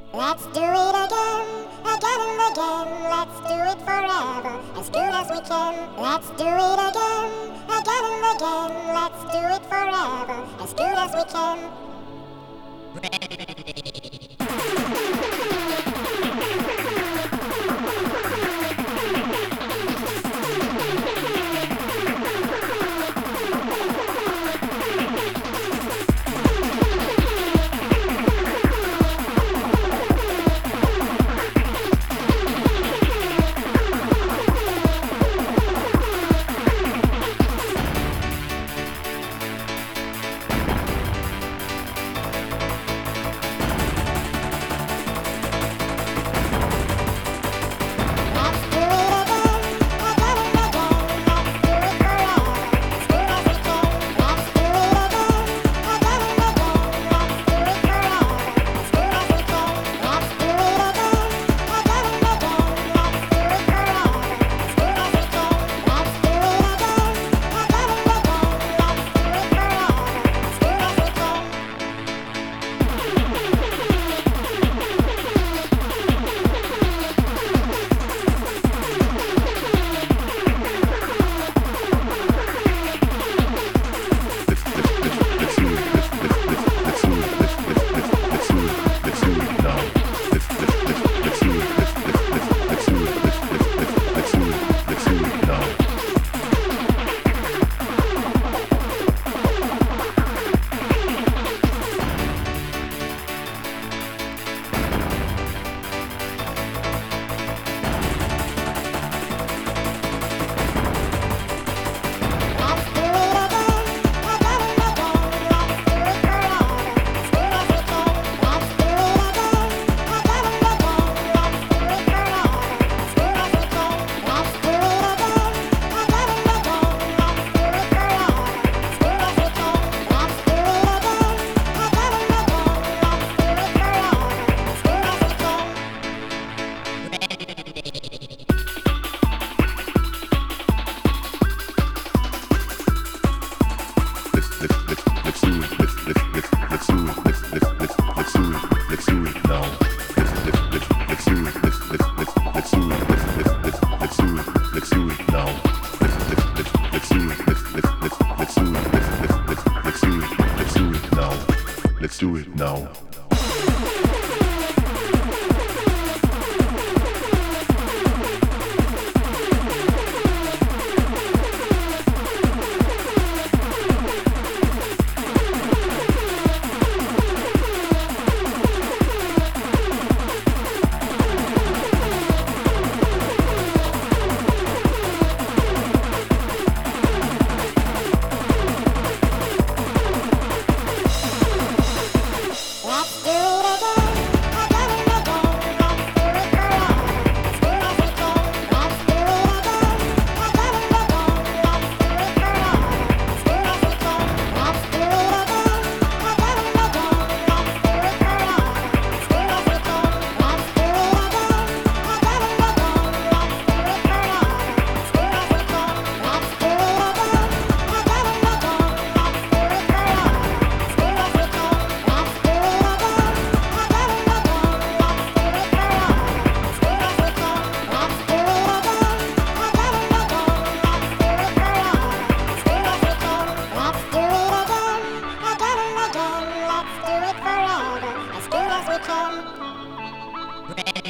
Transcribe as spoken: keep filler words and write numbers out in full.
Let's do it again, again and again. Let's do it forever, as good as we can. Let's do it again, again and again. Let's do it forever, as good as we can. Let's do it now. Let's do it forever, as good as we can.